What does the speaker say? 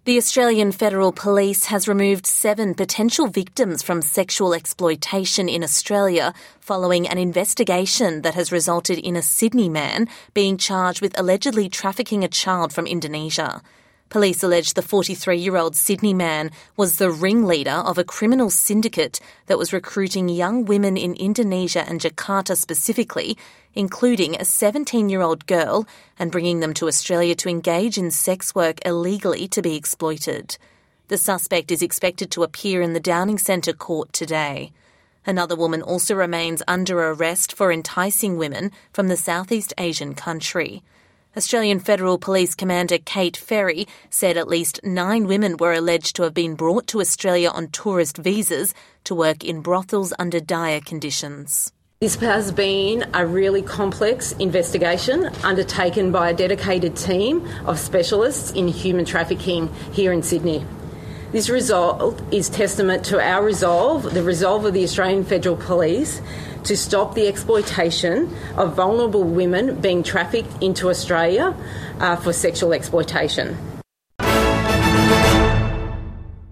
The Australian Federal Police has removed 7 potential victims from sexual exploitation in Australia following an investigation that has resulted in a Sydney man being charged with allegedly trafficking a child from Indonesia. Police allege the 43-year-old Sydney man was the ringleader of a criminal syndicate that was recruiting young women in Indonesia and Jakarta specifically, including a 17-year-old girl, and bringing them to Australia to engage in sex work illegally to be exploited. The suspect is expected to appear in the Downing Centre court today. Another woman also remains under arrest for enticing women from the Southeast Asian country. Australian Federal Police Commander Kate Ferry said at least 9 women were alleged to have been brought to Australia on tourist visas to work in brothels under dire conditions. This has been a really complex investigation undertaken by a dedicated team of specialists in human trafficking here in Sydney. This result is testament to our resolve, the resolve of the Australian Federal Police, to stop the exploitation of vulnerable women being trafficked into Australia for sexual exploitation.